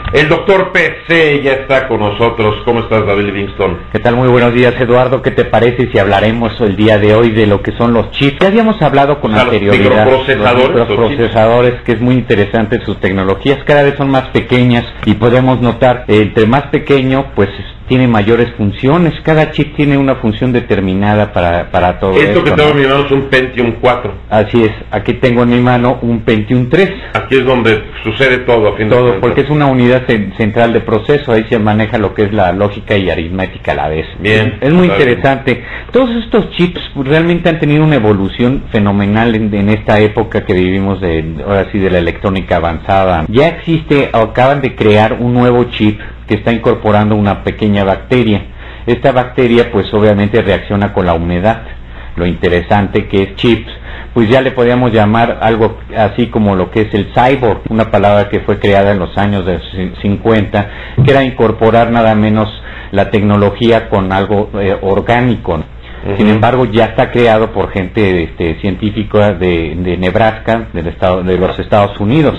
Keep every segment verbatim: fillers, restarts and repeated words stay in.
El doctor P C ya está con nosotros. ¿Cómo estás, David Livingstone? ¿Qué tal? Muy buenos días, Eduardo. ¿Qué te parece si hablaremos el día de hoy de lo que son los chips? Ya habíamos hablado con o sea, anterioridad. Los microprocesadores. Los microprocesadores, que es muy interesante sus tecnologías. Cada vez son más pequeñas y podemos notar, eh, entre más pequeño, pues tiene mayores funciones. Cada chip tiene una función determinada para, para todo esto. Esto que ¿no? tengo en mi mano es un Pentium cuatro. Así es. Aquí tengo en mi mano un Pentium tres. Aquí es donde sucede todo, a fin de Todo, cuentas. porque es una unidad central de proceso. Ahí se maneja lo que es la lógica y aritmética a la vez. Bien. Es muy claro. interesante. Todos estos chips realmente han tenido una evolución fenomenal en, en esta época que vivimos, de ahora sí, de la electrónica avanzada. Ya existe, acaban de crear un nuevo chip que está incorporando una pequeña bacteria. Esta bacteria pues obviamente reacciona con la humedad. Lo interesante que es chips, pues ya le podríamos llamar algo así como lo que es el cyborg, una palabra que fue creada en los años de cincuenta, que era incorporar nada menos la tecnología con algo eh, orgánico. Uh-huh. Sin embargo, ya está creado por gente este, científica de, de Nebraska, del estado, de los Estados Unidos.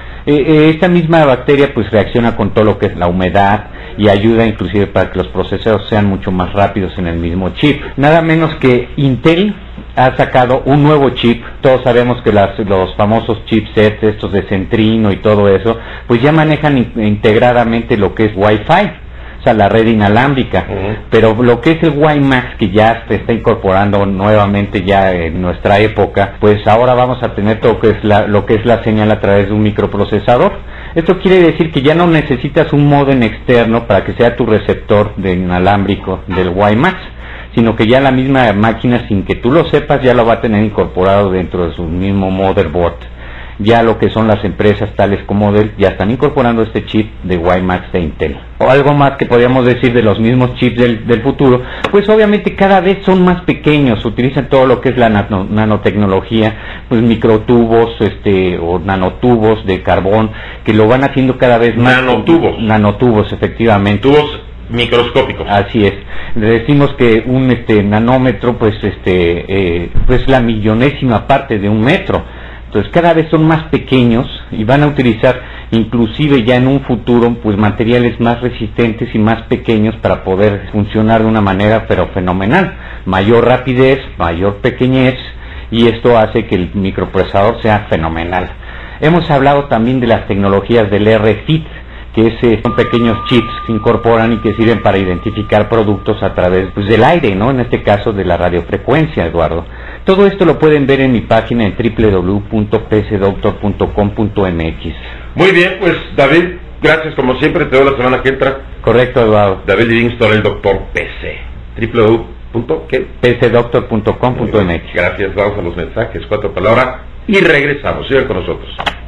Eh, esta misma bacteria pues reacciona con todo lo que es la humedad y ayuda inclusive para que los procesadores sean mucho más rápidos en el mismo chip. Nada menos que Intel ha sacado un nuevo chip. Todos sabemos que las, los famosos chipsets, estos de Centrino y todo eso, pues ya manejan in, integradamente lo que es Wi-Fi, o sea, la red inalámbrica. Uh-huh. Pero lo que es el WiMAX, que ya se está incorporando nuevamente ya en nuestra época, pues ahora vamos a tener todo lo que es la, lo que es la señal a través de un microprocesador. Esto quiere decir que ya no necesitas un módem externo para que sea tu receptor de inalámbrico del WiMAX, sino que ya la misma máquina, sin que tú lo sepas, ya lo va a tener incorporado dentro de su mismo motherboard. Ya lo que son las empresas tales como Dell ya están incorporando este chip de WiMAX de Intel. O algo más que podríamos decir de los mismos chips del, del futuro, pues obviamente cada vez son más pequeños, utilizan todo lo que es la nano, nanotecnología, pues microtubos este, o nanotubos de carbón, que lo van haciendo cada vez más. Nanotubos. Nanotubos, efectivamente. Tubos microscópicos. Así es. Le decimos que un este nanómetro pues este eh, pues la millonésima parte de un metro. Entonces cada vez son más pequeños y van a utilizar inclusive ya en un futuro pues materiales más resistentes y más pequeños para poder funcionar de una manera pero fenomenal. Mayor rapidez, mayor pequeñez, y esto hace que el microprocesador sea fenomenal. Hemos hablado también de las tecnologías del R F I D, que es, eh, son pequeños chips que incorporan y que sirven para identificar productos a través pues, del aire, ¿no? En este caso de la radiofrecuencia, Eduardo. Todo esto lo pueden ver en mi página en doble u doble u doble u punto p c doctor punto com punto m x. Muy bien, pues David, gracias como siempre, te veo la semana que entra. Correcto, Eduardo. David Livingstone, el doctor P C. doble u doble u doble u punto p c doctor punto com punto m x. Gracias, vamos a los mensajes, cuatro palabras y regresamos. Sigan con nosotros.